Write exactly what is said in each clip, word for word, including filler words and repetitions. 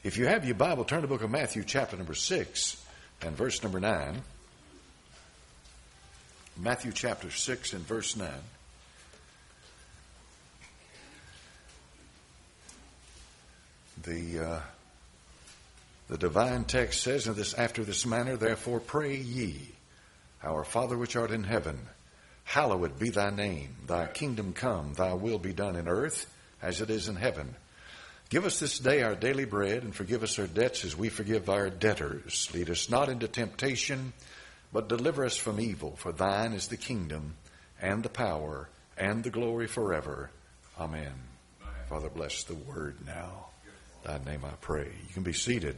If you have your Bible, turn to the book of Matthew, chapter number six, and verse number nine. Matthew chapter six and verse nine. The uh, the divine text says, "In this after this manner, therefore pray ye, Our Father which art in heaven, hallowed be thy name. Thy kingdom come, thy will be done in earth as it is in heaven. Give us this day our daily bread, and forgive us our debts as we forgive our debtors. Lead us not into temptation, but deliver us from evil. For thine is the kingdom, and the power, and the glory forever. Amen." Father, bless the word now. Thy name I pray. You can be seated.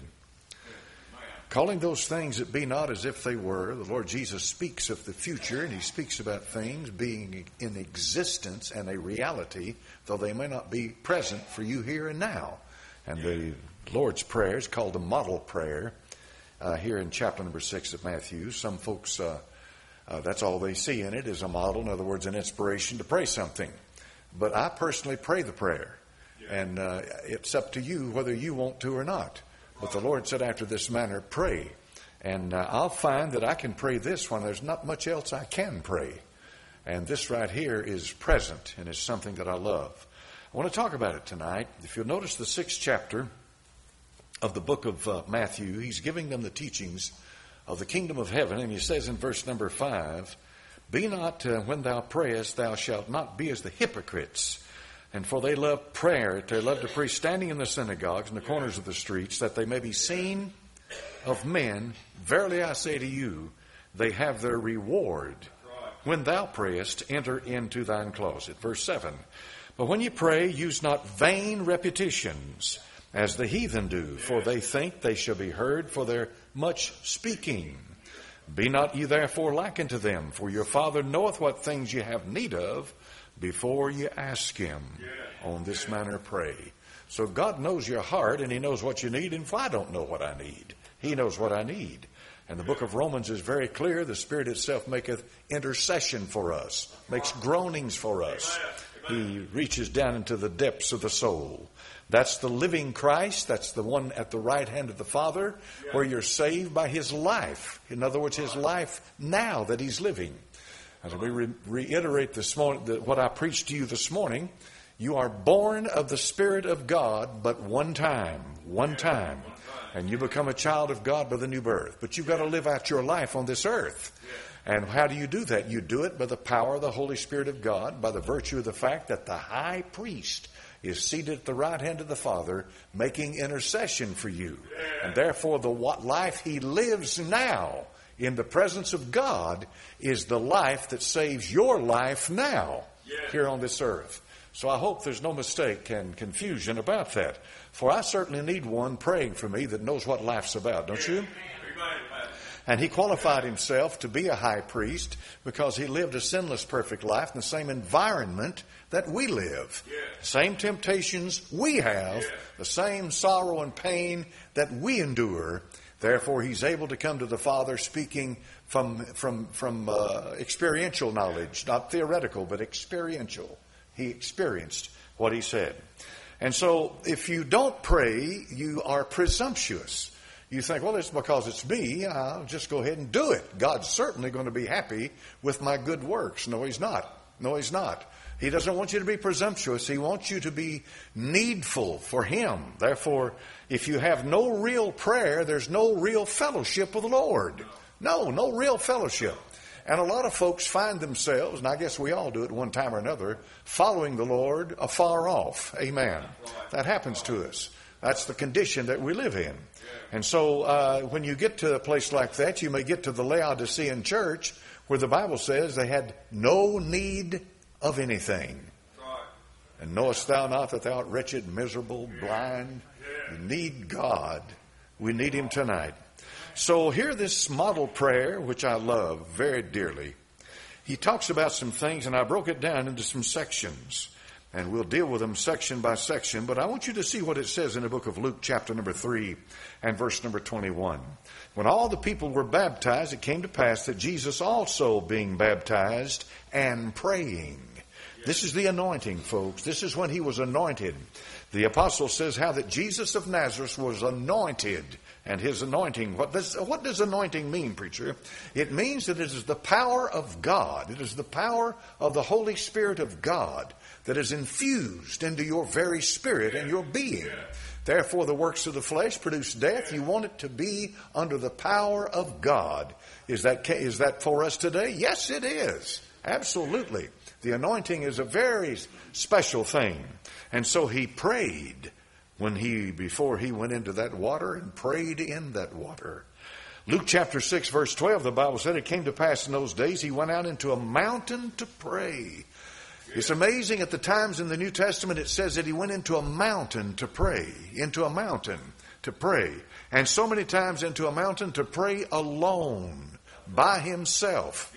Calling those things that be not as if they were. The Lord Jesus speaks of the future, and he speaks about things being in existence and a reality, though they may not be present for you here and now. And the Lord's Prayer is called the model prayer uh, here in chapter number six of Matthew. Some folks, uh, uh, that's all they see in it is a model, in other words, an inspiration to pray something. But I personally pray the prayer, and uh, it's up to you whether you want to or not. But the Lord said, after this manner, pray. And uh, I'll find that I can pray this when there's not much else I can pray. And this right here is present, and it's something that I love. I want to talk about it tonight. If you'll notice the sixth chapter of the book of uh, Matthew, he's giving them the teachings of the kingdom of heaven. And he says in verse number five, "Be not, uh, when thou prayest, thou shalt not be as the hypocrites. And for they love prayer, they love to pray standing in the synagogues and the corners of the streets, that they may be seen of men. Verily I say to you, they have their reward. When thou prayest, enter into thine closet." Verse seven, "But when you pray, use not vain repetitions, as the heathen do, for they think they shall be heard for their much speaking. Be not ye therefore like unto them, for your Father knoweth what things ye have need of, before you ask him. On this manner pray." So God knows your heart, and he knows what you need. And if I don't know what I need, he knows what I need. And the book of Romans is very clear. The Spirit itself maketh intercession for us, makes groanings for us. He reaches down into the depths of the soul. That's the living Christ. That's the one at the right hand of the Father, where you're saved by his life. In other words, his life now that he's living. As we re- reiterate this morning, the, what I preached to you this morning, you are born of the Spirit of God but one time, one time. And you become a child of God by the new birth. But you've got to live out your life on this earth. And how do you do that? You do it by the power of the Holy Spirit of God, by the virtue of the fact that the high priest is seated at the right hand of the Father, making intercession for you. And therefore, the what life he lives now in the presence of God is the life that saves your life now here on this earth. So I hope there's no mistake and confusion about that. For I certainly need one praying for me that knows what life's about, don't you? And he qualified himself to be a high priest because he lived a sinless, perfect life in the same environment that we live. Same temptations we have, the same sorrow and pain that we endure. Therefore, he's able to come to the Father speaking from from from uh, experiential knowledge, not theoretical, but experiential. He experienced what he said. And so, if you don't pray, you are presumptuous. You think, well, it's because it's me. I'll just go ahead and do it. God's certainly going to be happy with my good works. No, he's not. No, he's not. He doesn't want you to be presumptuous. He wants you to be needful for him. Therefore, if you have no real prayer, there's no real fellowship with the Lord. No, no real fellowship. And a lot of folks find themselves, and I guess we all do it one time or another, following the Lord afar off. Amen. That happens to us. That's the condition that we live in. And so uh, when you get to a place like that, you may get to the Laodicean church where the Bible says they had no need of anything. And knowest thou not that thou art wretched, miserable, blind? You need God. We need him tonight. So here this model prayer, which I love very dearly, he talks about some things, and I broke it down into some sections. And we'll deal with them section by section. But I want you to see what it says in the book of Luke, chapter number three and verse number twenty-one. When all the people were baptized, it came to pass that Jesus also being baptized and praying. This is the anointing, folks. This is when he was anointed. The apostle says how that Jesus of Nazareth was anointed, and his anointing, what does, what does anointing mean, preacher? It means that it is the power of God. It is the power of the Holy Spirit of God that is infused into your very spirit and your being. Therefore, the works of the flesh produce death. You want it to be under the power of God. Is that, is that for us today? Yes, it is. Absolutely. The anointing is a very special thing. And so he prayed when he, before he went into that water, and prayed in that water. Luke chapter six, verse twelve, the Bible said, it came to pass in those days he went out into a mountain to pray. It's amazing, at the times in the New Testament it says that he went into a mountain to pray, into a mountain to pray. And so many times into a mountain to pray alone, by himself.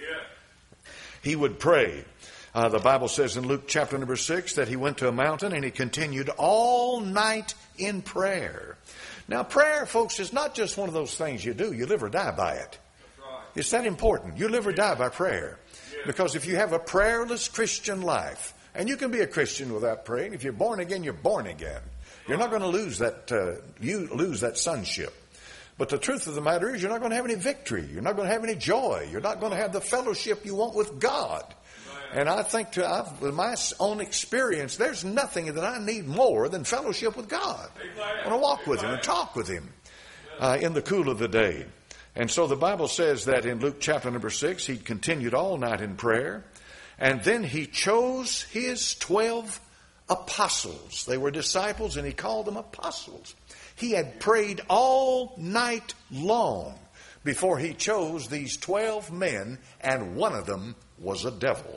He would pray. Uh, the Bible says in Luke chapter number six that he went to a mountain and he continued all night in prayer. Now, prayer, folks, is not just one of those things you do. You live or die by it. Right. It's that important. You live or die by prayer. Yeah. Because if you have a prayerless Christian life, and you can be a Christian without praying, if you're born again, you're born again. You're not going to lose that, uh, you lose that sonship. But the truth of the matter is you're not going to have any victory. You're not going to have any joy. You're not going to have the fellowship you want with God. And I think, to I've, with my own experience, there's nothing that I need more than fellowship with God. I want to walk with Him and talk with Him uh, in the cool of the day. And so the Bible says that in Luke chapter number six, he continued all night in prayer. And then he chose his twelve apostles. They were disciples, and he called them apostles. He had prayed all night long before he chose these twelve men, and one of them was a devil.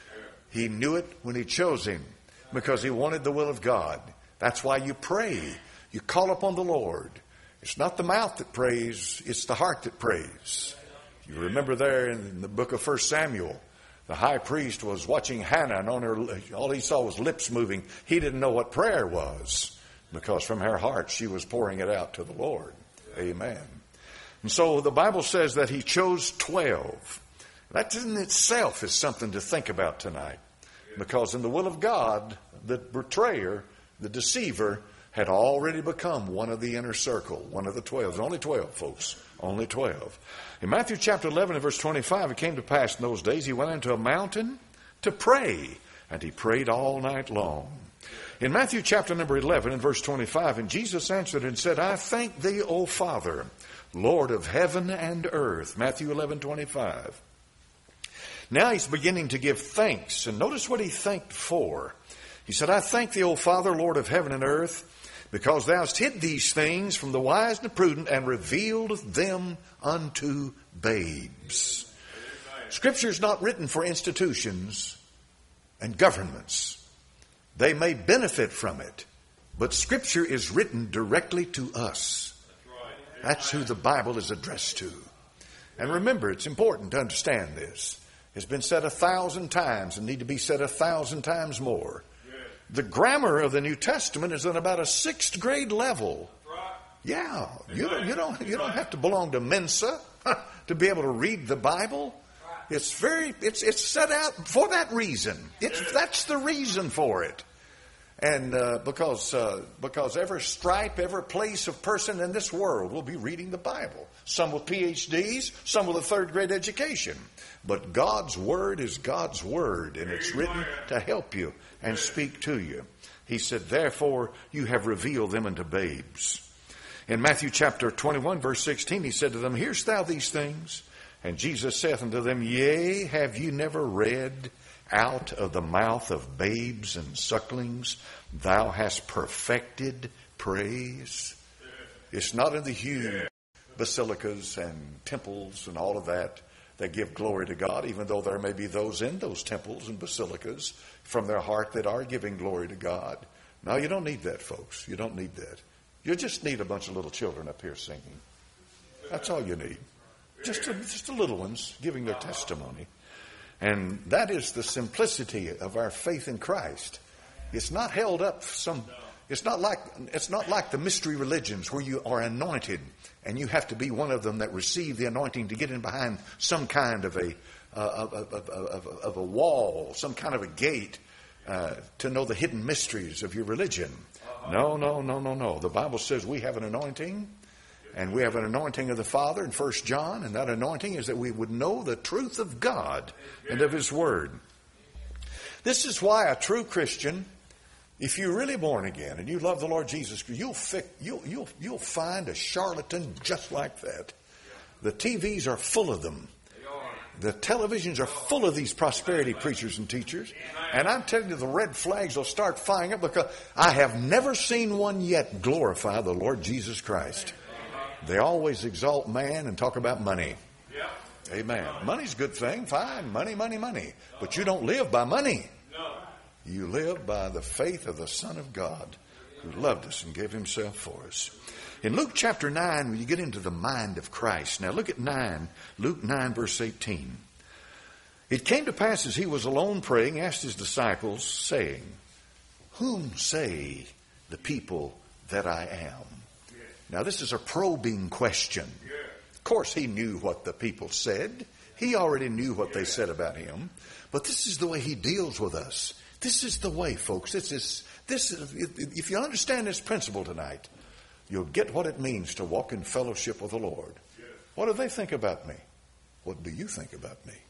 He knew it when he chose him because he wanted the will of God. That's why you pray. You call upon the Lord. It's not the mouth that prays, it's the heart that prays. You remember there in the book of First Samuel, the high priest was watching Hannah, and on her, all he saw was lips moving. He didn't know what prayer was because from her heart she was pouring it out to the Lord. Amen. And so the Bible says that he chose twelve. That in itself is something to think about tonight. Because in the will of God, the betrayer, the deceiver, had already become one of the inner circle, one of the twelve. There's only twelve, folks. Only twelve. In Matthew chapter eleven and verse twenty-five, it came to pass in those days he went into a mountain to pray, and he prayed all night long. In Matthew chapter number eleven and verse twenty-five, and Jesus answered and said, I thank thee, O Father, Lord of heaven and earth. Matthew eleven twenty-five. Now he's beginning to give thanks. And notice what he thanked for. He said, I thank thee, O Father, Lord of heaven and earth, because thou hast hid these things from the wise and the prudent and revealed them unto babes. Scripture is not written for institutions and governments. They may benefit from it, but Scripture is written directly to us. That's who the Bible is addressed to. And remember, it's important to understand this. It's been said a thousand times and need to be said a thousand times more. The grammar of the New Testament is at about a sixth grade level. Yeah, you don't, you don't, you don't have to belong to Mensa to be able to read the Bible. It's very, it's, it's set out for that reason. It's, that's the reason for it. And uh, because uh, because every stripe, every place of person in this world will be reading the Bible. Some with P H Ds, some with a third grade education. But God's Word is God's Word, and it's written to help you and speak to you. He said, therefore, you have revealed them unto babes. In Matthew chapter twenty-one, verse sixteen, he said to them, hearest thou these things? And Jesus saith unto them, yea, have you never read, out of the mouth of babes and sucklings thou hast perfected praise? It's not in the huge basilicas and temples and all of that that give glory to God, even though there may be those in those temples and basilicas from their heart that are giving glory to God. No, you don't need that, folks. You don't need that. You just need a bunch of little children up here singing. That's all you need. Just a, just the little ones giving their testimony. And that is the simplicity of our faith in Christ. It's not held up some, it's not like, it's not like the mystery religions where you are anointed and you have to be one of them that receive the anointing to get in behind some kind of a, uh, of, of, of, of a wall, some kind of a gate, uh, to know the hidden mysteries of your religion. No, no, no, no, no. The Bible says we have an anointing, and we have an anointing of the Father in First John, and that anointing is that we would know the truth of God and of His Word. This is why a true Christian, if you're really born again and you love the Lord Jesus, you'll, fi- you'll, you'll, you'll find a charlatan just like that. The T Vs are full of them. The televisions are full of these prosperity preachers and teachers. And I'm telling you, the red flags will start flying up because I have never seen one yet glorify the Lord Jesus Christ. They always exalt man and talk about money. Amen. Money's a good thing. Fine. Money, money, money. But you don't live by money. You live by the faith of the Son of God who loved us and gave Himself for us. In Luke chapter nine, when you get into the mind of Christ. Now look at nine, Luke nine verse eighteen. It came to pass as He was alone praying, asked His disciples, saying, Whom say the people that I am? Now this is a probing question. Of course He knew what the people said. He already knew what they said about Him. But this is the way He deals with us. This is the way, folks. This is, this is, if you understand this principle tonight, you'll get what it means to walk in fellowship with the Lord. What do they think about me? What do you think about me?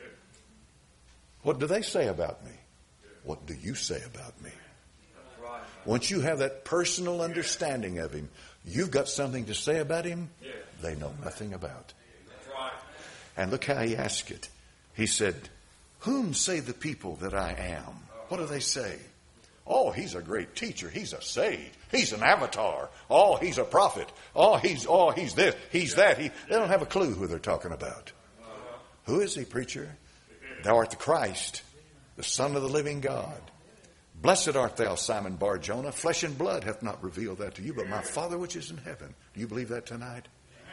What do they say about me? What do you say about me? Once you have that personal understanding of Him, you've got something to say about Him they know nothing about. And look how He asked it. He said, Whom say the people that I am? What do they say? Oh, he's a great teacher. He's a sage. He's an avatar. Oh, he's a prophet. Oh, he's oh, he's this. He's that. He, they don't have a clue who they're talking about. Who is he, preacher? Thou art the Christ, the Son of the living God. Blessed art thou, Simon Bar-Jonah. Flesh and blood hath not revealed that to you, but my Father which is in heaven. Do you believe that tonight?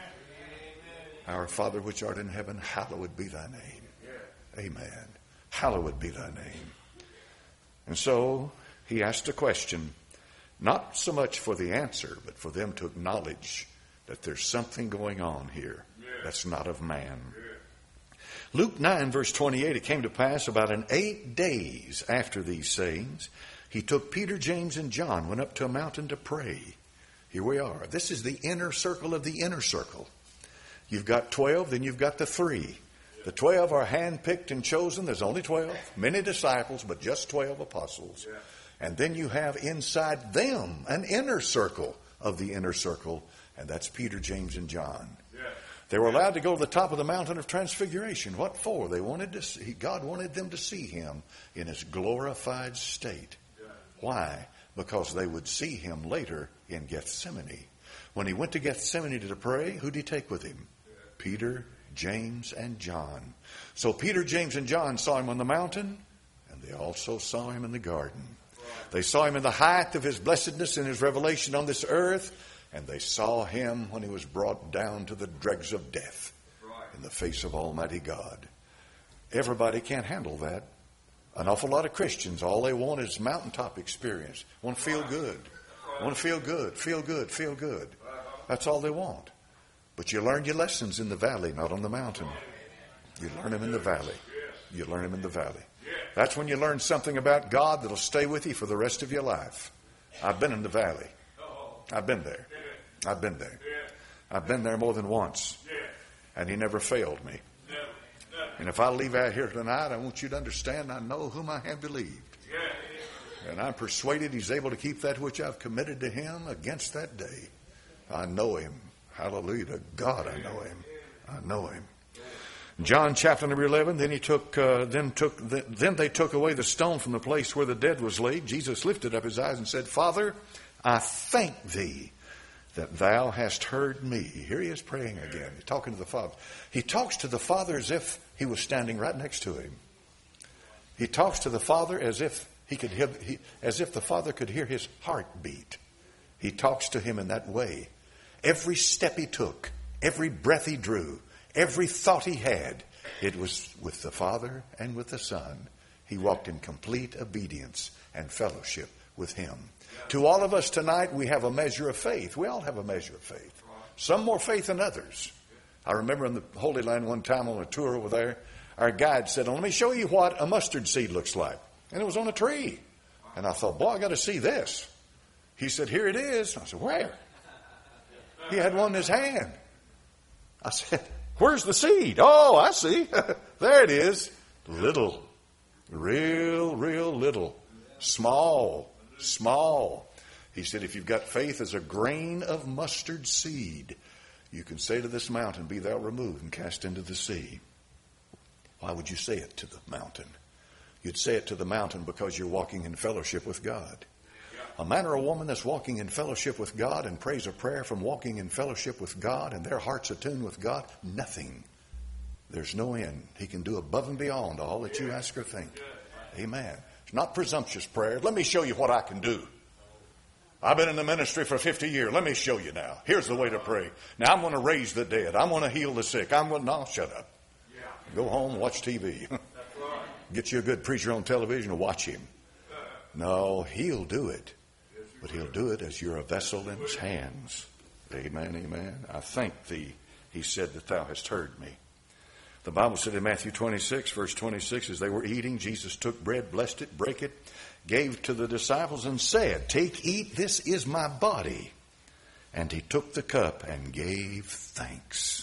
Our Father which art in heaven, hallowed be thy name. Amen. Hallowed be thy name. And so he asked a question, not so much for the answer, but for them to acknowledge that there's something going on here that's not of man. Luke nine verse twenty-eight, it came to pass about an eight days after these sayings, he took Peter, James, and John, went up to a mountain to pray. Here we are. This is the inner circle of the inner circle. You've got twelve, then you've got the three. The twelve are handpicked and chosen. There's only twelve. Many disciples, but just twelve apostles. And then you have inside them an inner circle of the inner circle, and that's Peter, James, and John. They were allowed to go to the top of the mountain of transfiguration. What for? They wanted to see, God wanted them to see Him in His glorified state. Why? Because they would see Him later in Gethsemane. When He went to Gethsemane to pray, who did He take with Him? Peter, James, and John. So Peter, James, and John saw Him on the mountain, and they also saw Him in the garden. They saw Him in the height of His blessedness and His revelation on this earth, and they saw Him when He was brought down to the dregs of death in the face of Almighty God. Everybody can't handle that. An awful lot of Christians, all they want is mountaintop experience. Want to feel good. Want to feel good, feel good, feel good. That's all they want. But you learn your lessons in the valley, not on the mountain. You learn them in the valley. You learn them in the valley. That's when you learn something about God that'll stay with you for the rest of your life. I've been in the valley. I've been there. I've been there. I've been there more than once. And He never failed me. And if I leave out here tonight, I want you to understand I know whom I have believed. And I'm persuaded He's able to keep that which I've committed to Him against that day. I know Him. Hallelujah to God, I know Him. I know Him. John chapter number eleven, then he took, uh, then took, then they took away the stone from the place where the dead was laid. Jesus lifted up His eyes and said, Father, I thank Thee that Thou hast heard me. Here He is praying again. He's talking to the Father. He talks to the Father as if He was standing right next to Him. He talks to the Father as if he could hear, he, as if the Father could hear His heartbeat. He talks to Him in that way. Every step He took, every breath He drew, every thought He had, it was with the Father and with the Son. He walked in complete obedience and fellowship with Him. To all of us tonight, we have a measure of faith. We all have a measure of faith. Some more faith than others. I remember in the Holy Land one time on a tour over there, our guide said, let me show you what a mustard seed looks like. And it was on a tree. And I thought, boy, I got to see this. He said, here it is. I said, where? He had one in his hand. I said, where's the seed? Oh, I see. There it is. Little. Real, real little. Small. Small. He said, if you've got faith as a grain of mustard seed, you can say to this mountain, be thou removed and cast into the sea. Why would you say it to the mountain? You'd say it to the mountain because you're walking in fellowship with God. A man or a woman that's walking in fellowship with God and prays a prayer from walking in fellowship with God and their heart's attuned with God, nothing. There's no end. He can do above and beyond all that you ask or think. Amen. It's not presumptuous prayer. Let me show you what I can do. I've been in the ministry for fifty years. Let me show you now. Here's the way to pray. Now I'm going to raise the dead. I'm going to heal the sick. I'm going to... No, shut up. Go home, watch T V. Get you a good preacher on television and watch him. No, he'll do it. But he'll do it as you're a vessel in his hands. Amen, amen. I thank thee, he said, that thou hast heard me. The Bible said in Matthew twenty-six, verse twenty-six, as they were eating, Jesus took bread, blessed it, brake it, gave to the disciples and said, take, eat, this is my body. And he took the cup and gave thanks.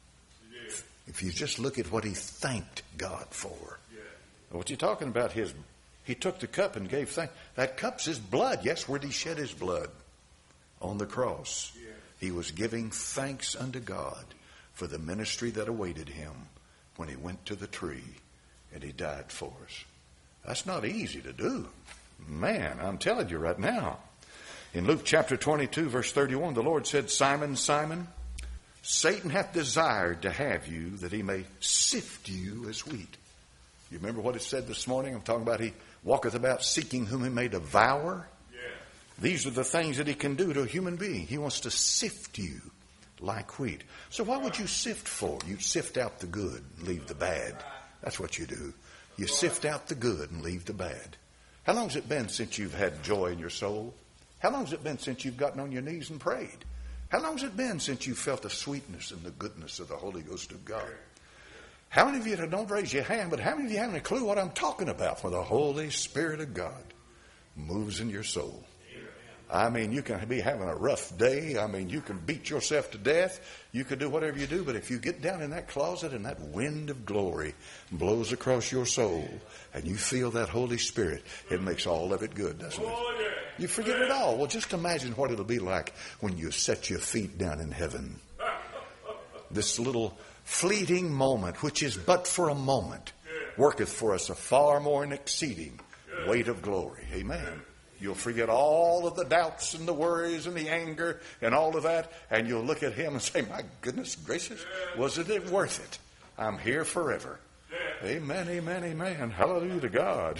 If you just look at what he thanked God for. What you talking about? His, he took the cup and gave thanks. That cup's his blood. Yes, where did he shed his blood? On the cross. He was giving thanks unto God for the ministry that awaited him when he went to the tree and he died for us. That's not easy to do. Man, I'm telling you right now. In Luke chapter twenty-two, verse thirty-one, the Lord said, Simon, Simon, Satan hath desired to have you that he may sift you as wheat. You remember what it said this morning? I'm talking about he walketh about seeking whom he may devour. Yeah. These are the things that he can do to a human being. He wants to sift you like wheat. So what would you sift for? You sift out the good and leave the bad. That's what you do. You sift out the good and leave the bad. How long has it been since you've had joy in your soul? How long has it been since you've gotten on your knees and prayed? How long has it been since you felt the sweetness and the goodness of the Holy Ghost of God? How many of you, don't raise your hand, but how many of you have any clue what I'm talking about when the Holy Spirit of God moves in your soul? I mean, you can be having a rough day. I mean, you can beat yourself to death. You can do whatever you do, but if you get down in that closet and that wind of glory blows across your soul and you feel that Holy Spirit, it makes all of it good, doesn't it? You forget it all. Well, just imagine what it'll be like when you set your feet down in heaven. This little fleeting moment, which is but for a moment, worketh for us a far more and exceeding weight of glory. Amen. You'll forget all of the doubts and the worries and the anger and all of that, and you'll look at him and say, my goodness gracious, wasn't it worth it? I'm here forever. Amen, amen, amen. Hallelujah to God.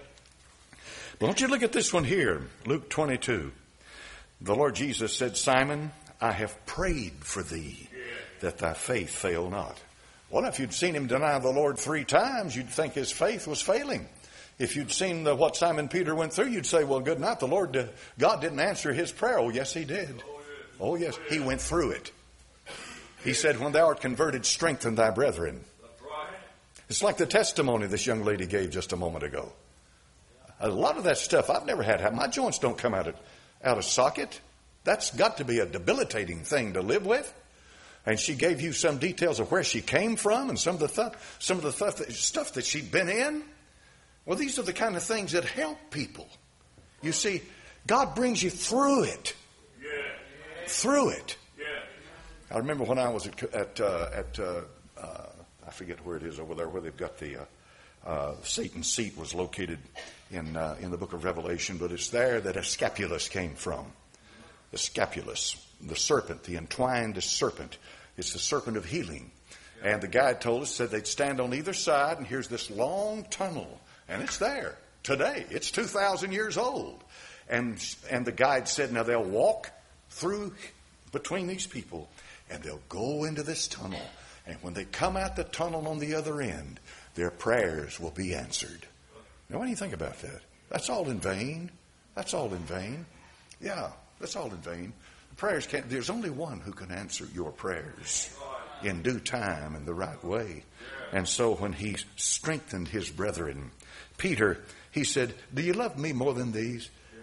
Well, don't you look at this one here, Luke twenty-two. The Lord Jesus said, Simon, I have prayed for thee, that thy faith fail not. Well, if you'd seen him deny the Lord three times, you'd think his faith was failing. If you'd seen the, what Simon Peter went through, you'd say, well, good night. The Lord, uh, God didn't answer his prayer. Oh, yes, he did. Oh, yes, he went through it. He said, when thou art converted, strengthen thy brethren. It's like the testimony this young lady gave just a moment ago. A lot of that stuff I've never had. My joints don't come out of, out of socket. That's got to be a debilitating thing to live with. And she gave you some details of where she came from and some of the th- some of the th- that, stuff that she'd been in. Well, these are the kind of things that help people. You see, God brings you through it. Yeah. Through it. Yeah. I remember when I was at at, uh, at uh, uh, I forget where it is over there, where they've got the uh, uh, Satan's seat was located in uh, in the book of Revelation, but it's there that Escapulus came from. The scapulus, the serpent, the entwined serpent. It's the serpent of healing. And the guide told us, said they'd stand on either side, and here's this long tunnel. And it's there today. It's two thousand years old. And, and the guide said, now they'll walk through between these people, and they'll go into this tunnel. And when they come out the tunnel on the other end, their prayers will be answered. Now, what do you think about that? That's all in vain. That's all in vain. Yeah, that's all in vain. The prayers can't, there's only one who can answer your prayers in due time and the right way. And so when he strengthened his brethren, Peter, he said, do you love me more than these?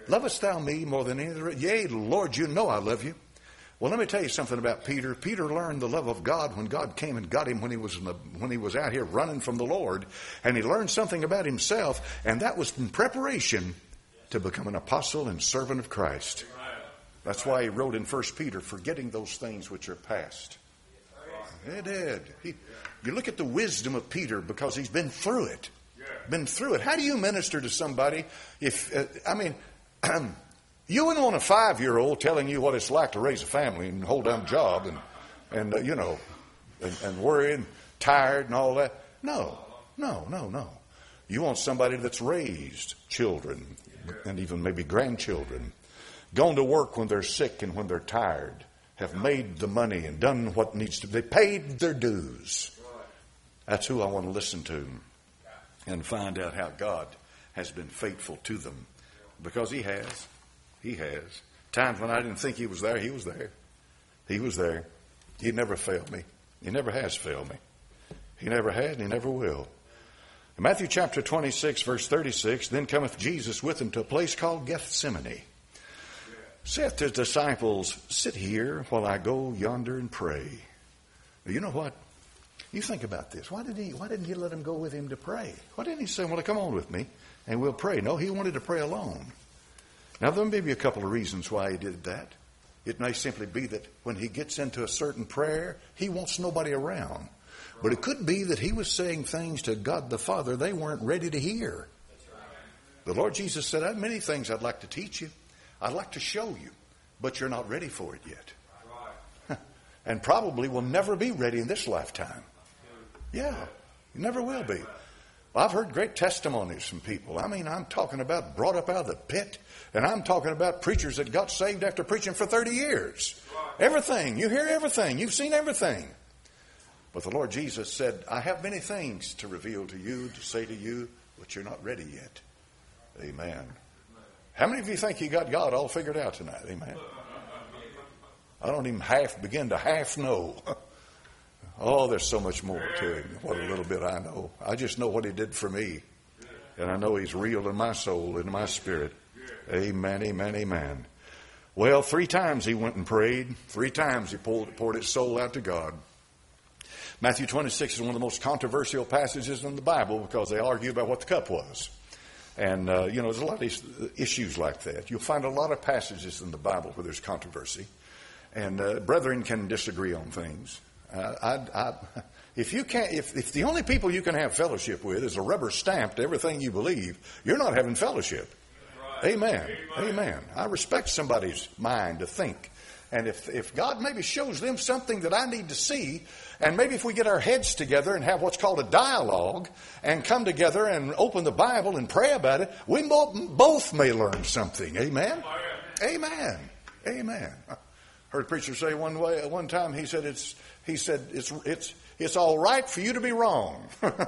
Lovest thou me more than any other? Yea, Lord, you know I love you. Well, let me tell you something about Peter. Peter learned the love of God when God came and got him when he was in the, when he was out here running from the Lord. And he learned something about himself, and that was in preparation to become an apostle and servant of Christ. That's why he wrote in First Peter, forgetting those things which are past. He did. He, you look at the wisdom of Peter because he's been through it. Been through it. How do you minister to somebody if, uh, I mean, you wouldn't want a five-year-old telling you what it's like to raise a family and hold down a job and, and uh, you know, and, and worry and tired and all that. No, no, no, no. You want somebody that's raised children and even maybe grandchildren, gone to work when they're sick and when they're tired, have made the money and done what needs to be. They paid their dues. That's who I want to listen to and find out how God has been faithful to them. Because he has. He has. Times when I didn't think he was there, he was there. He was there. He never failed me. He never has failed me. He never had and he never will. In Matthew chapter twenty-six, verse thirty-six, then cometh Jesus with him to a place called Gethsemane. Saith to his disciples, sit here while I go yonder and pray. You know what? You think about this. Why did he, why didn't he let him go with him to pray? Why didn't he say, well, come on with me and we'll pray? No, he wanted to pray alone. Now, there may be a couple of reasons why he did that. It may simply be that when he gets into a certain prayer, he wants nobody around. But it could be that he was saying things to God the Father they weren't ready to hear. The Lord Jesus said, I have many things I'd like to teach you. I'd like to show you, but you're not ready for it yet. And probably will never be ready in this lifetime. Yeah, you never will be. Well, I've heard great testimonies from people. I mean, I'm talking about brought up out of the pit, and I'm talking about preachers that got saved after preaching for thirty years. Everything. You hear everything. You've seen everything. But the Lord Jesus said, I have many things to reveal to you, to say to you, but you're not ready yet. Amen. How many of you think you got God all figured out tonight? Amen. I don't even half begin to half know. Oh, there's so much more to him than what a little bit I know. I just know what he did for me. And I know he's real in my soul, in my spirit. Amen, amen, amen. Well, three times he went and prayed. Three times he poured, poured his soul out to God. Matthew twenty-six is one of the most controversial passages in the Bible because they argue about what the cup was. And, uh, you know, there's a lot of issues like that. You'll find a lot of passages in the Bible where there's controversy. And uh, brethren can disagree on things. Uh, I, I, if you can't, if, if the only people you can have fellowship with is a rubber stamp to everything you believe, you're not having fellowship. Right. Amen. Amen. Amen. I respect somebody's mind to think. And if, if God maybe shows them something that I need to see, and maybe if we get our heads together and have what's called a dialogue and come together and open the Bible and pray about it, we both, both may learn something. Amen? Amen. Amen. I heard a preacher say one way, one time, he said, it's, he said, it's, it's, it's all right for you to be wrong.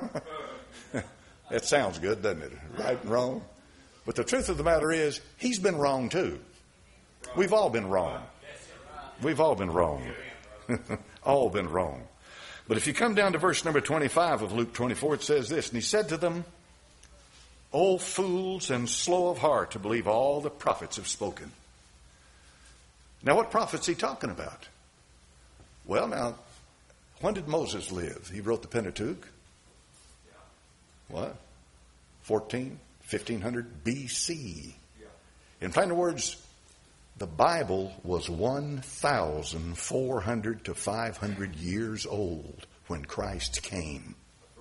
That sounds good, doesn't it? Right and wrong. But the truth of the matter is, he's been wrong too. We've all been wrong. We've all been wrong. All been wrong. But if you come down to verse number twenty-five of Luke twenty-four, it says this, and he said to them, O fools and slow of heart to believe all the prophets have spoken. Now, what prophets is he talking about? Well, now, when did Moses live? He wrote the Pentateuch. What? fourteen, fifteen hundred B C. In plain words, the Bible was one thousand four hundred to five hundred years old when Christ came.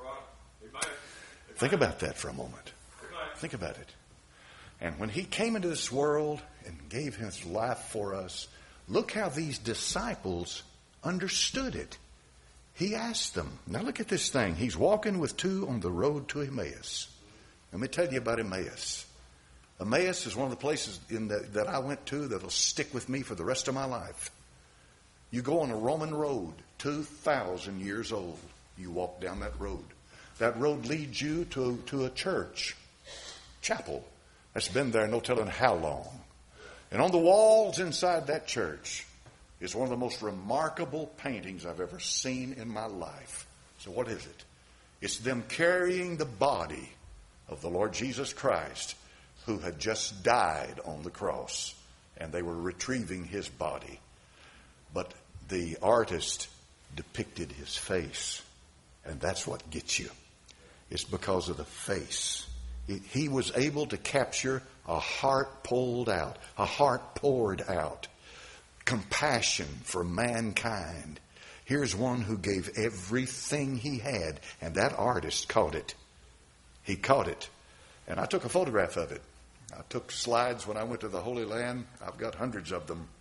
Think about that for a moment. Think about it. And when he came into this world and gave his life for us, look how these disciples understood it. He asked them. Now look at this thing. He's walking with two on the road to Emmaus. Let me tell you about Emmaus. Emmaus is one of the places in the, that I went to that will stick with me for the rest of my life. You go on a Roman road, two thousand years old. You walk down that road. That road leads you to, to a church, chapel, that's been there no telling how long. And on the walls inside that church is one of the most remarkable paintings I've ever seen in my life. So what is it? It's them carrying the body of the Lord Jesus Christ who had just died on the cross, and they were retrieving his body. But the artist depicted his face, and that's what gets you. It's because of the face. He, he was able to capture a heart pulled out, a heart poured out, compassion for mankind. Here's one who gave everything he had, and that artist caught it. He caught it. And I took a photograph of it. I took slides when I went to the Holy Land. I've got hundreds of them.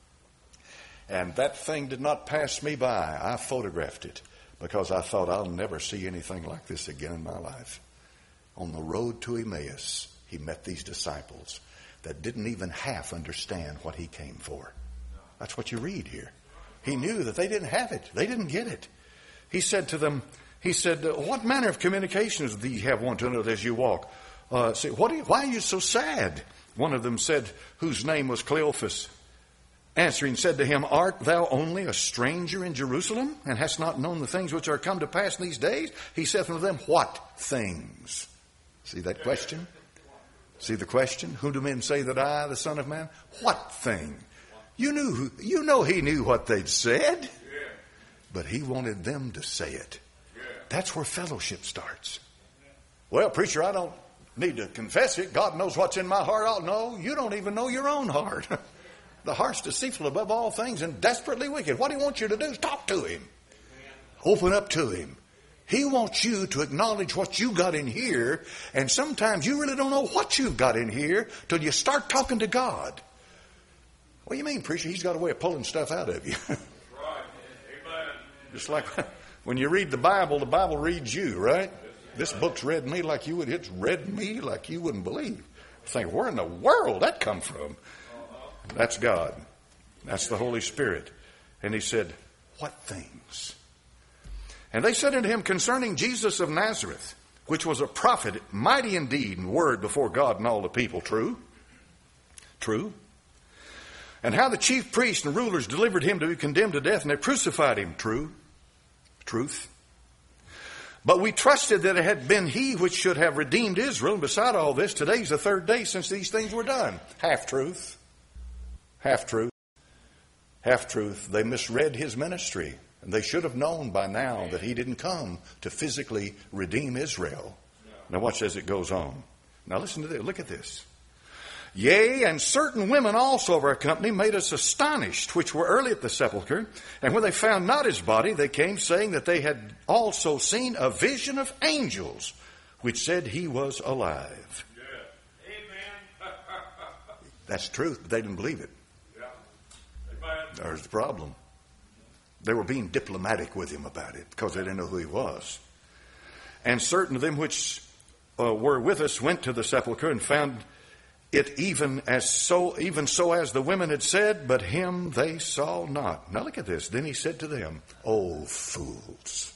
And that thing did not pass me by. I photographed it because I thought I'll never see anything like this again in my life. On the road to Emmaus, he met these disciples that didn't even half understand what he came for. That's what you read here. He knew that they didn't have it. They didn't get it. He said to them, he said, what manner of communications do you have one to another as you walk? Uh, say, what are you, why are you so sad? One of them said, whose name was Cleophas, answering said to him, art thou only a stranger in Jerusalem, and hast not known the things which are come to pass in these days? He saith unto them, what things? See that question? See the question? Who do men say that I, the Son of Man? What thing? You knew, who, you know he knew what they'd said, but he wanted them to say it. That's where fellowship starts. Well, preacher, I don't need to confess it. God knows what's in my heart. Oh, no, you don't even know your own heart. The heart's deceitful above all things and desperately wicked. What he wants you to do is talk to him. Open up to him. He wants you to acknowledge what you got in here, and sometimes you really don't know what you've got in here till you start talking to God. What do you mean, preacher? He's got a way of pulling stuff out of you. Right. Amen. Just like when you read the Bible, the Bible reads you, right? This book's read me like you would. It's read me like you wouldn't believe. You think, where in the world that come from? That's God. That's the Holy Spirit. And he said, what things? And they said unto him concerning Jesus of Nazareth, which was a prophet, mighty indeed in word before God and all the people. True? True. And how the chief priests and rulers delivered him to be condemned to death, and they crucified him. True. Truth. But we trusted that it had been he which should have redeemed Israel. And beside all this, today's the third day since these things were done. Half truth. Half truth. Half truth. They misread his ministry. And they should have known by now that he didn't come to physically redeem Israel. Now watch as it goes on. Now listen to this. Look at this. Yea, and certain women also of our company made us astonished, which were early at the sepulchre. And when they found not his body, they came, saying that they had also seen a vision of angels, which said he was alive. Yeah. Amen. That's truth, but they didn't believe it. Yeah. Amen. There's the problem. They were being diplomatic with him about it because they didn't know who he was. And certain of them which uh, were with us went to the sepulchre and found it even as so, even so as the women had said, but him they saw not. Now look at this. Then he said to them, "Oh fools!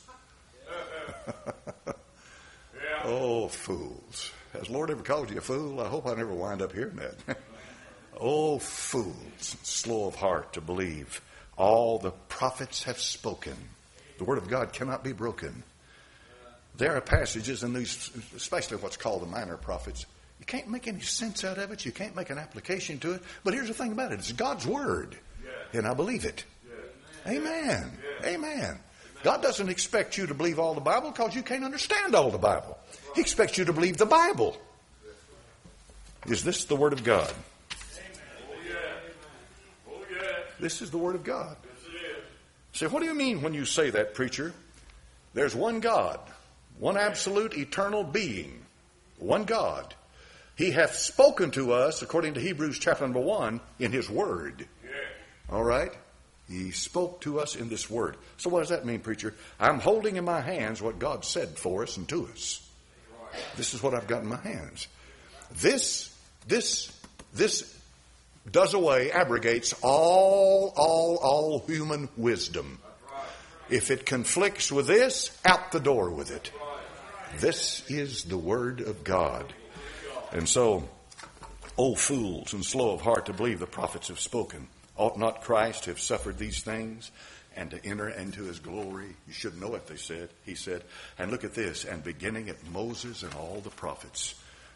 Oh fools! Has the Lord ever called you a fool? I hope I never wind up hearing that. Oh fools, slow of heart to believe all the prophets have spoken. The word of God cannot be broken." There are passages in these, especially what's called the minor prophets. You can't make any sense out of it. You can't make an application to it. But here's the thing about it. It's God's word. Yeah. And I believe it. Yeah. Amen. Yeah. Amen. Amen. God doesn't expect you to believe all the Bible because you can't understand all the Bible. He expects you to believe the Bible. Is this the word of God? Oh, yeah. Oh, yeah. This is the word of God. Yes, it is. Say, what do you mean when you say that, preacher? There's one God, one absolute eternal being, one God. He hath spoken to us, according to Hebrews chapter number one, in his word. Yeah. All right? He spoke to us in this word. So what does that mean, preacher? I'm holding in my hands what God said for us and to us. Right. This is what I've got in my hands. This, this, this does away, abrogates all, all, all human wisdom. Right. If it conflicts with this, out the door with it. This is the word of God. And so, O fools and slow of heart to believe the prophets have spoken. Ought not Christ to have suffered these things and to enter into his glory? You should know it, they said. He said, and look at this, and beginning at Moses and all the prophets.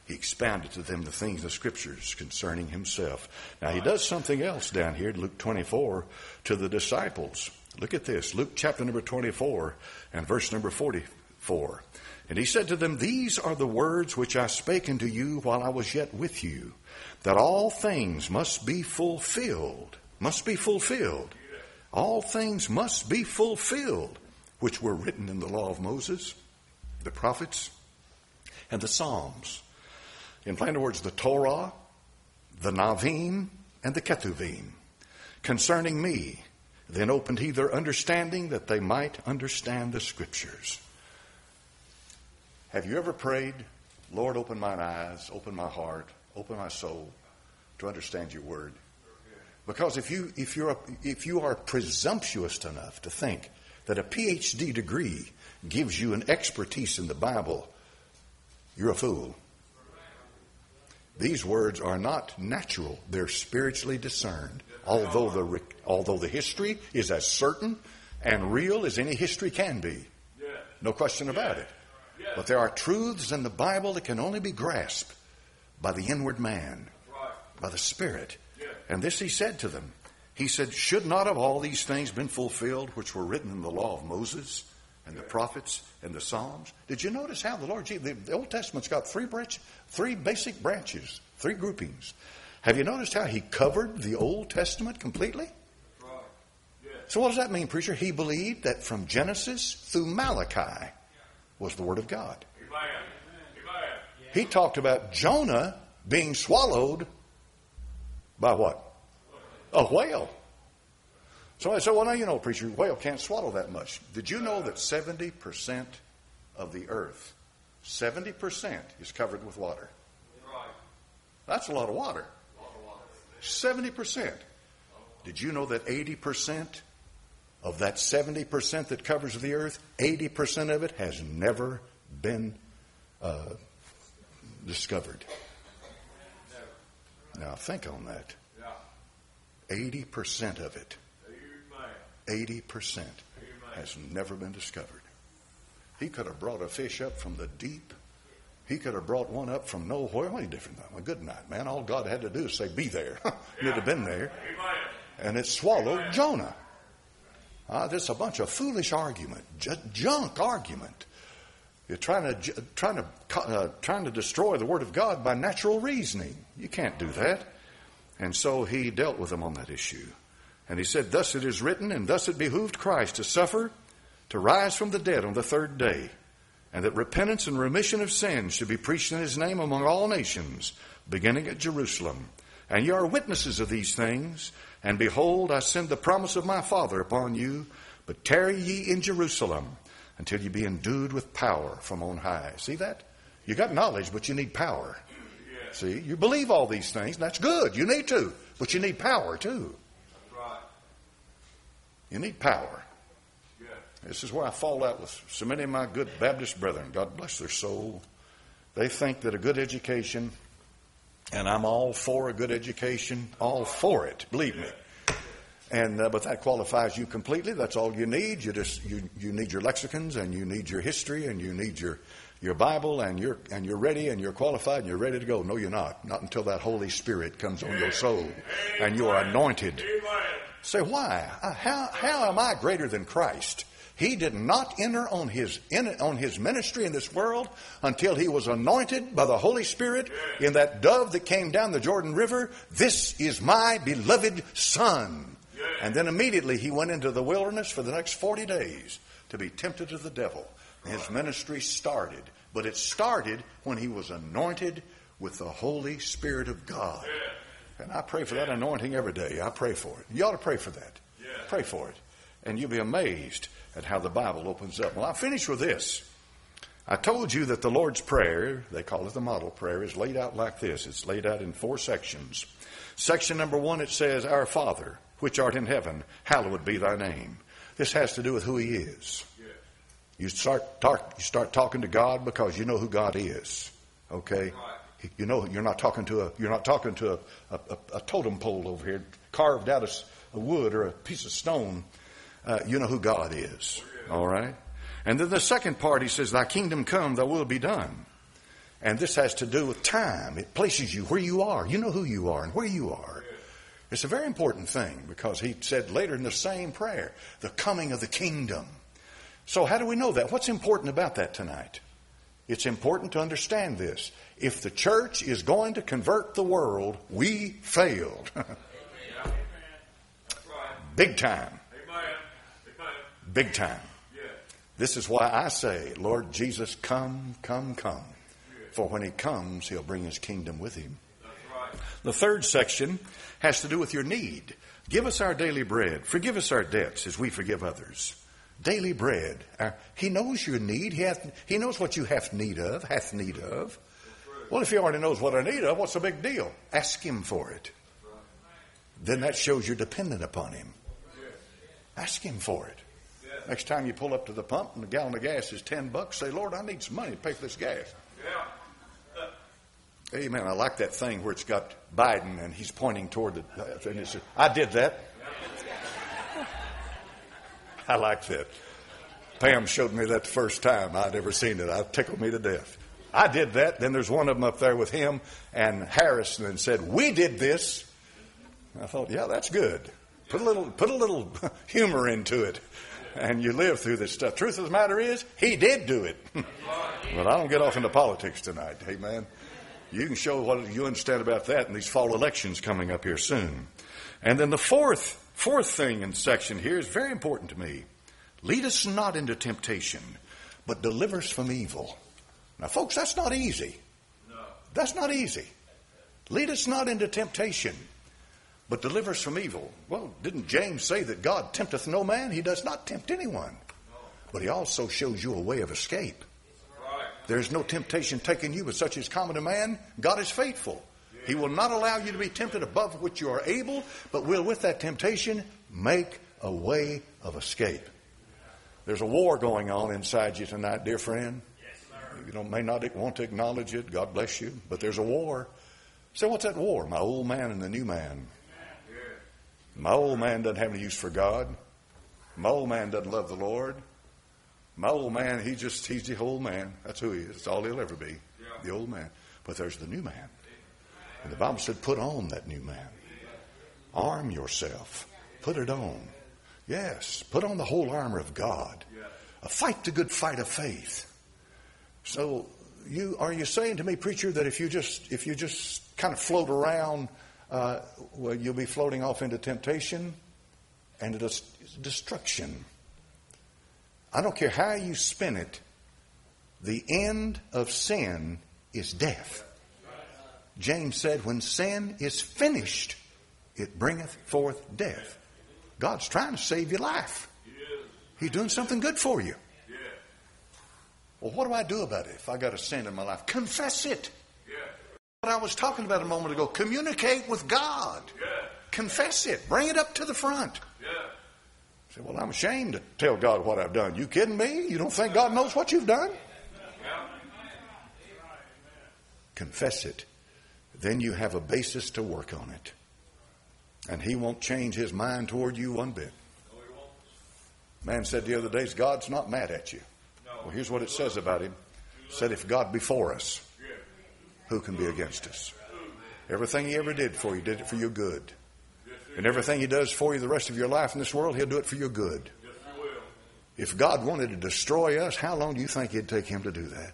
he expounded to them the things of the Scriptures concerning himself. Now, he does something else down here in Luke twenty-four to the disciples. Look at this. Luke chapter number twenty-four and verse number forty-four. And he said to them, these are the words which I spake unto you while I was yet with you, that all things must be fulfilled. Must be fulfilled. All things must be fulfilled, which were written in the law of Moses, the prophets, and the Psalms. In plain words, the Torah, the Navim, and the Ketuvim. Concerning me, then opened he their understanding that they might understand the Scriptures. Have you ever prayed, Lord, open mine eyes, open my heart, open my soul to understand your word? Because if you if you're a, if you are presumptuous enough to think that a P H D degree gives you an expertise in the Bible, you're a fool. These words are not natural; they're spiritually discerned. Although the although the history is as certain and real as any history can be, no question about it. But there are truths in the Bible that can only be grasped by the inward man, by the Spirit. And this he said to them. He said, should not have all these things been fulfilled which were written in the law of Moses and the prophets and the Psalms? Did you notice how the Lord Jesus, the Old Testament's got three branch, three basic branches, three groupings. Have you noticed how he covered the Old Testament completely? So what does that mean, preacher? He believed that from Genesis through Malachi was the Word of God. Amen. Amen. He talked about Jonah being swallowed by what? A whale. Somebody said, well, now you know, preacher, a whale can't swallow that much. Did you know that seventy percent of the earth, seventy percent is covered with water? That's a lot of water. seventy percent. Did you know that eighty percent of that seventy percent that covers the earth, eighty percent of it has never been uh, discovered? Now think on that. eighty percent of it, eighty percent has never been discovered. He could have brought a fish up from the deep. He could have brought one up from nowhere. What any different? Well, good night, man. All God had to do is say, be there. You'd have been there. And it swallowed Jonah. Uh, this is a bunch of foolish argument, j- junk argument. You're trying to trying to uh, trying to destroy the Word of God by natural reasoning. You can't do that. And so he dealt with them on that issue. And he said, thus it is written, and thus it behooved Christ to suffer, to rise from the dead on the third day, and that repentance and remission of sins should be preached in his name among all nations, beginning at Jerusalem. And you are witnesses of these things. And behold, I send the promise of my Father upon you, but tarry ye in Jerusalem until you be endued with power from on high. See that? You got knowledge, but you need power. See, you believe all these things, and that's good. You need to, but you need power too. You need power. This is where I fall out with so many of my good Baptist brethren. God bless their soul. They think that a good education, and I'm all for a good education, all for it, believe me. And uh, but that qualifies you completely. That's all you need. You just you you need your lexicons, and you need your history, and you need your your Bible, and you're and you're ready, and you're qualified, and you're ready to go. No, you're not. Not until that Holy Spirit comes on your soul, and you are anointed. Say, why? How how am I greater than Christ? He did not enter on his in, on his ministry in this world until he was anointed by the Holy Spirit in that dove that came down the Jordan River. This is my beloved Son. And then immediately he went into the wilderness for the next forty days to be tempted of the devil. His ministry started. But it started when he was anointed with the Holy Spirit of God. And I pray for that anointing every day. I pray for it. You ought to pray for that. Pray for it. And you'll be amazed at how the Bible opens up. Well, I'll finish with this. I told you that the Lord's Prayer, they call it the model prayer, is laid out like this. It's laid out in four sections. Section number one, it says, Our Father, which art in heaven, hallowed be thy name. This has to do with who he is. You start, talk, you start talking to God because you know who God is. Okay? You know you're not talking to a you're not talking to a, a, a totem pole over here carved out of a wood or a piece of stone. Uh, you know who God is. All right? And then the second part, he says, Thy kingdom come, thy will be done. And this has to do with time. It places you where you are. You know who you are and where you are. It's a very important thing because he said later in the same prayer, the coming of the kingdom. So how do we know that? What's important about that tonight? It's important to understand this. If the church is going to convert the world, we failed. Big time. Big time. This is why I say, Lord Jesus, come, come, come. For when he comes, he'll bring his kingdom with him. The third section has to do with your need. Give us our daily bread. Forgive us our debts as we forgive others. Daily bread. Uh, he knows your need. He, hath, he knows what you have need of, hath need of. Well, if he already knows what I need of, what's the big deal? Ask him for it. Then that shows you're dependent upon him. Ask him for it. Next time you pull up to the pump and the gallon of gas is ten bucks, say, Lord, I need some money to pay for this gas. Amen. I like that thing where it's got Biden and he's pointing toward the thing. Says, I did that. I like that. Pam showed me that the first time I'd ever seen it. It tickled me to death. I did that. Then there's one of them up there with him and Harrison and said, we did this. I thought, yeah, that's good. Put a little, put a little humor into it. And you live through this stuff. Truth of the matter is, he did do it. But I don't get off into politics tonight. Amen. You can show what you understand about that in these fall elections coming up here soon. And then the fourth, fourth thing in section here is very important to me. Lead us not into temptation, but deliver us from evil. Now, folks, that's not easy. No. That's not easy. Lead us not into temptation, but deliver us from evil. Well, didn't James say that God tempteth no man? He does not tempt anyone. No. But he also shows you a way of escape. Right. There's no temptation taking you, but such is common to man. God is faithful. Yeah. He will not allow you to be tempted above which you are able, but will with that temptation make a way of escape. There's a war going on inside you tonight, dear friend. Yes, you don't, may not want to acknowledge it. God bless you. But there's a war. So what's that war? My old man and the new man. My old man doesn't have any use for God. My old man doesn't love the Lord. My old man, he just, he's the old man. That's who he is. That's all he'll ever be. The old man. But there's the new man. And the Bible said, put on that new man. Arm yourself. Put it on. Yes. Put on the whole armor of God. Uh, fight the good fight of faith. So you, are you saying to me, preacher, that if you just, if you just kind of float around, Uh, well, you'll be floating off into temptation and into destruction. I don't care how you spin it. The end of sin is death. James said, when sin is finished, it bringeth forth death. God's trying to save your life. He's doing something good for you. Well, what do I do about it if I got a sin in my life? Confess it. What I was talking about a moment ago. Communicate with God. Yeah. Confess it. Bring it up to the front. Yeah. Say, well, I'm ashamed to tell God what I've done. You kidding me? You don't think God knows what you've done? Yeah. Confess it. Then you have a basis to work on it. And he won't change his mind toward you one bit. No, he won't. Man said the other day, God's not mad at you. No. Well, here's what it says about him. It said, if God be for us, who can be against us? Everything he ever did for you, did it for your good. And everything he does for you the rest of your life in this world, he'll do it for your good. If God wanted to destroy us, how long do you think it'd take him to do that?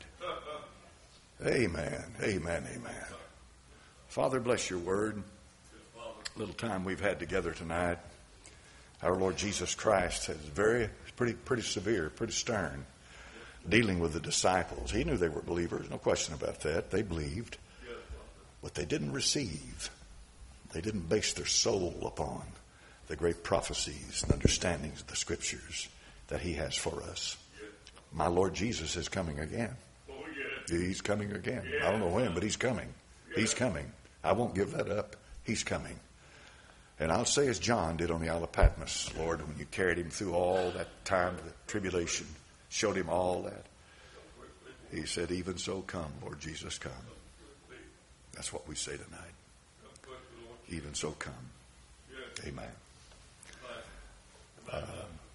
Amen. Amen. Amen. Father, bless your word. Little time we've had together tonight. Our Lord Jesus Christ is very, pretty, pretty severe, pretty stern. Dealing with the disciples. He knew they were believers, no question about that. They believed, but they didn't receive. They didn't base their soul upon the great prophecies and understandings of the Scriptures that he has for us. My Lord Jesus is coming again. He's coming again. I don't know when, but he's coming. He's coming. I won't give that up. He's coming. And I'll say as John did on the Isle of Patmos, Lord, when you carried him through all that time of the tribulation, showed him all that. He said, even so come, Lord Jesus, come. That's what we say tonight. Even so come. Amen. Uh,